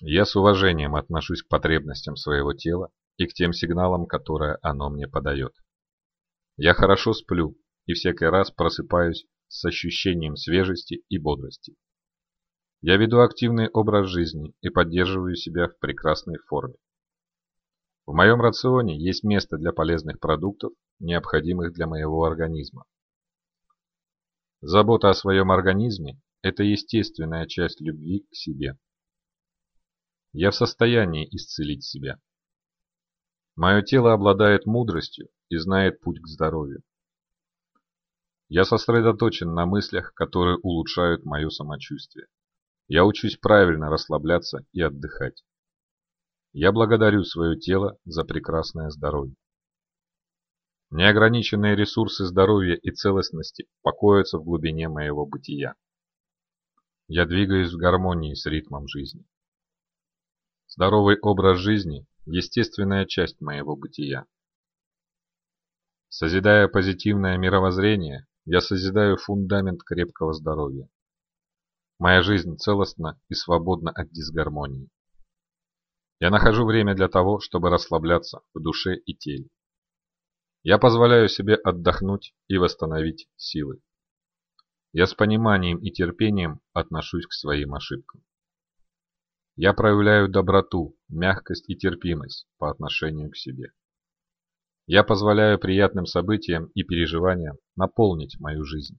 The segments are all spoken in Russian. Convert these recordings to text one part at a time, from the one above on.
Я с уважением отношусь к потребностям своего тела и к тем сигналам, которые оно мне подает. Я хорошо сплю и всякий раз просыпаюсь с ощущением свежести и бодрости. Я веду активный образ жизни и поддерживаю себя в прекрасной форме. В моем рационе есть место для полезных продуктов, необходимых для моего организма. Забота о своем организме – это естественная часть любви к себе. Я в состоянии исцелить себя. Мое тело обладает мудростью и знает путь к здоровью. Я сосредоточен на мыслях, которые улучшают мое самочувствие. Я учусь правильно расслабляться и отдыхать. Я благодарю свое тело за прекрасное здоровье. Неограниченные ресурсы здоровья и целостности покоятся в глубине моего бытия. Я двигаюсь в гармонии с ритмом жизни. Здоровый образ жизни – естественная часть моего бытия. Созидая позитивное мировоззрение, я созидаю фундамент крепкого здоровья. Моя жизнь целостна и свободна от дисгармонии. Я нахожу время для того, чтобы расслабляться в душе и теле. Я позволяю себе отдохнуть и восстановить силы. Я с пониманием и терпением отношусь к своим ошибкам. Я проявляю доброту, мягкость и терпимость по отношению к себе. Я позволяю приятным событиям и переживаниям наполнить мою жизнь.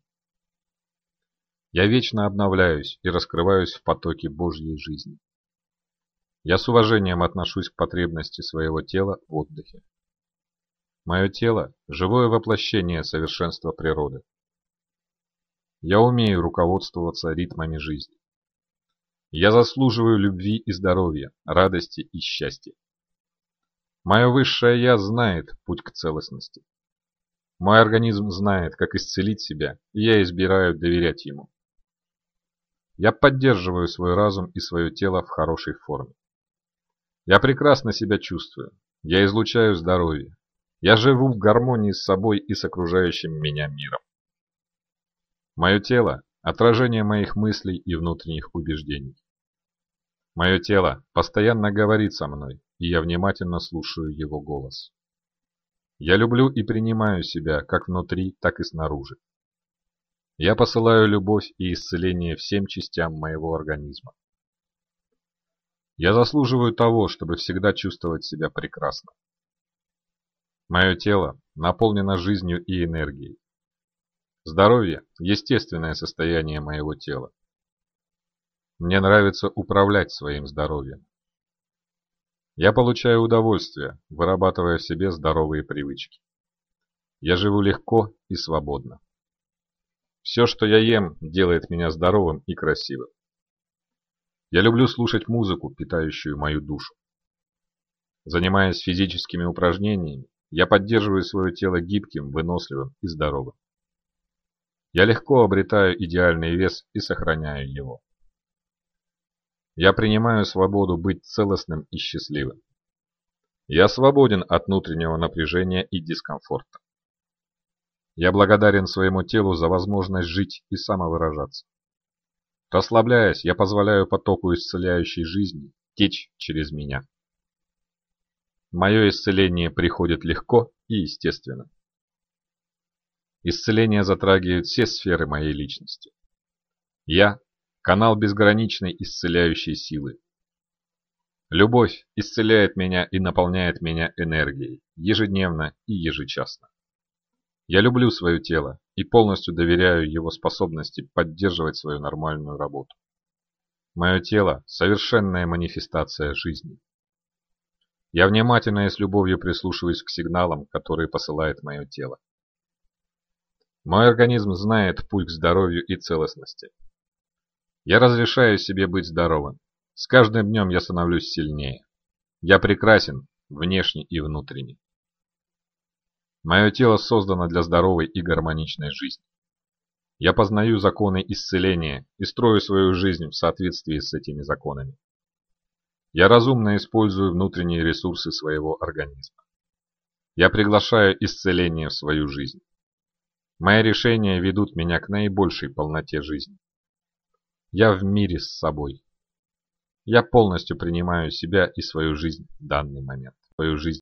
Я вечно обновляюсь и раскрываюсь в потоке Божьей жизни. Я с уважением отношусь к потребности своего тела в отдыхе. Мое тело – живое воплощение совершенства природы. Я умею руководствоваться ритмами жизни. Я заслуживаю любви и здоровья, радости и счастья. Мое высшее Я знает путь к целостности. Мой организм знает, как исцелить себя, и я избираю доверять ему. Я поддерживаю свой разум и свое тело в хорошей форме. Я прекрасно себя чувствую. Я излучаю здоровье. Я живу в гармонии с собой и с окружающим меня миром. Мое тело – отражение моих мыслей и внутренних убеждений. Мое тело постоянно говорит со мной, и я внимательно слушаю его голос. Я люблю и принимаю себя как внутри, так и снаружи. Я посылаю любовь и исцеление всем частям моего организма. Я заслуживаю того, чтобы всегда чувствовать себя прекрасно. Мое тело наполнено жизнью и энергией. Здоровье – естественное состояние моего тела. Мне нравится управлять своим здоровьем. Я получаю удовольствие, вырабатывая в себе здоровые привычки. Я живу легко и свободно. Все, что я ем, делает меня здоровым и красивым. Я люблю слушать музыку, питающую мою душу. Занимаясь физическими упражнениями, я поддерживаю свое тело гибким, выносливым и здоровым. Я легко обретаю идеальный вес и сохраняю его. Я принимаю свободу быть целостным и счастливым. Я свободен от внутреннего напряжения и дискомфорта. Я благодарен своему телу за возможность жить и самовыражаться. Расслабляясь, я позволяю потоку исцеляющей жизни течь через меня. Мое исцеление приходит легко и естественно. Исцеление затрагивает все сферы моей личности. Я – канал безграничной исцеляющей силы. Любовь исцеляет меня и наполняет меня энергией, ежедневно и ежечасно. Я люблю свое тело и полностью доверяю его способности поддерживать свою нормальную работу. Мое тело – совершенная манифестация жизни. Я внимательно и с любовью прислушиваюсь к сигналам, которые посылает мое тело. Мой организм знает путь к здоровью и целостности. Я разрешаю себе быть здоровым. С каждым днем я становлюсь сильнее. Я прекрасен внешне и внутренне. Мое тело создано для здоровой и гармоничной жизни. Я познаю законы исцеления и строю свою жизнь в соответствии с этими законами. Я разумно использую внутренние ресурсы своего организма. Я приглашаю исцеление в свою жизнь. Мои решения ведут меня к наибольшей полноте жизни. Я в мире с собой. Я полностью принимаю себя и свою жизнь в данный момент. Свою жизнь